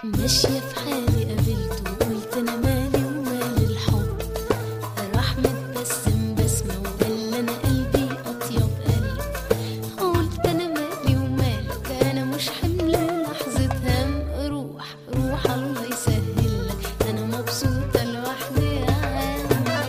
ماشية في حالي قابلته وقلت أنا مالي ومال الحب. راح متبسم بسمة وقال أنا قلبي أطيب قلب. قلت أنا مالي ومالك، أنا مش حمل لحظة هم. روح روح الله يسهل لك، أنا مبسوطة لوحدي يا عم.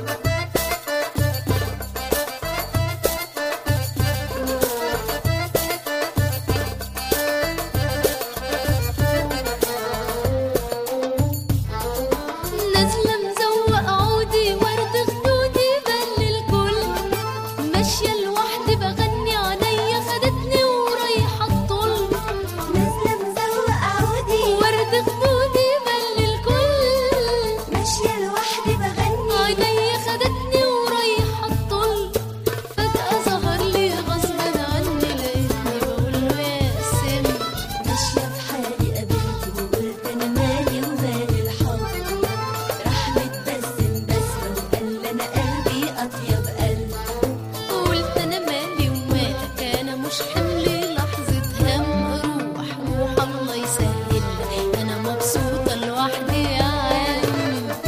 نازلة مزوق عودي ورد خدودي بل الكل. ماشية لوحدي بغني عينيا خدتني ورايحة الطل. نازلة مزوق عودي ورد خدودي بل الكل. ماشية لوحدي بغني عينيا خدتني ورايحة الطل. فجأة ظهر لي غصب عني، لقيتني بقوله يا سم. ماشية في حالي قابلته وقلت أنا مالي ومال الحب. راح متبسم بسمة وقال أنا قلبي أطيب قلب. قلت أنا مالي ومالك، أنا مش حمل لحظة هم. روح روح الله يسهل لك، أنا مبسوطة لوحدي يا عم.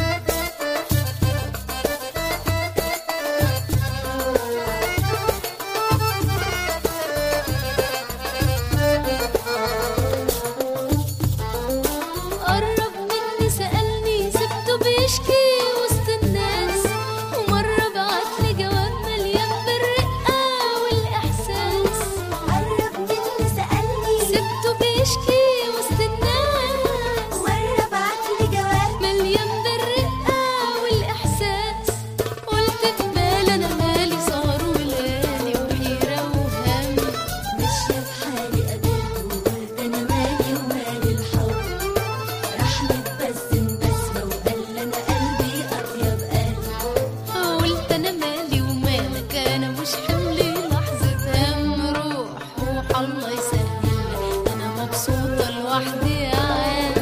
قرب مني سألني، سبته بيشكي وسط الناس. ومرة بعتلي جواب مليان بالرقة والإحساس. قرب مني سألني، سبته بيشكي وسط الناس. مرة بعتلي جواب مليان بالرقة والإحساس. قلت في بالي أنا مالي سهر وليالي وحيرة وهم. ماشية في حالي قابلته وقلت أنا مالي ومال الحب. راح متبسم بسمة وقال أنا قلبي أطيب قلب. قلت أنا مالي ومالك، أنا مش حمل لحظة هم. روح روح الله يسهل لك، أنا مبسوطة لوحدي يا عم.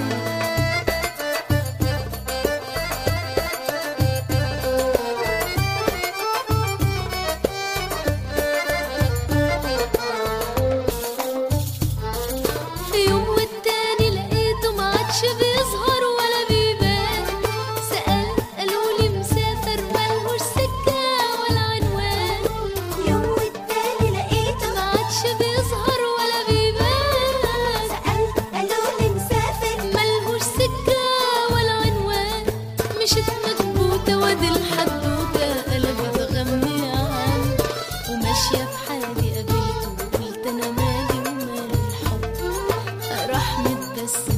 في يوم والتاني لقيته معادش بيظهر ولا بيبان. سألت قالولي مسافر ملهوش سكة ولا عنوان. يوم والتاني لقيته معادش بيظهر ولا بيبان. سألت قالولي مسافر ملهوش سكة ولا عنوان. مشيت مكبوتة وادي الحدوتة قلبت غم يا عم. وماشية في حالي قابلته وقلت أنا مالي ومال الحب. راح متبسم